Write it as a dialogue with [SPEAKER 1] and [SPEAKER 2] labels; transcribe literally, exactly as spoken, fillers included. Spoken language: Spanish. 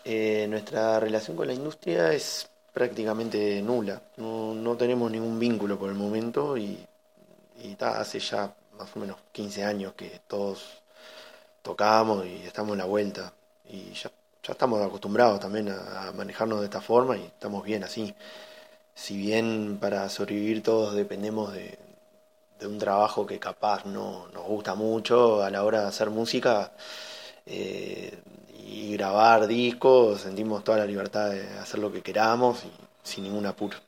[SPEAKER 1] Eh, nuestra relación con la industria es prácticamente nula. No, no tenemos ningún vínculo por el momento y, y ta, hace ya más o menos quince años que todos tocamos y estamos en la vuelta. Y ya, ya estamos acostumbrados también a, a manejarnos de esta forma y estamos bien así. Si bien para sobrevivir todos dependemos de, de un trabajo que capaz no nos gusta mucho a la hora de hacer música, eh, y grabar discos, sentimos toda la libertad de hacer lo que queramos y sin ningún apuro.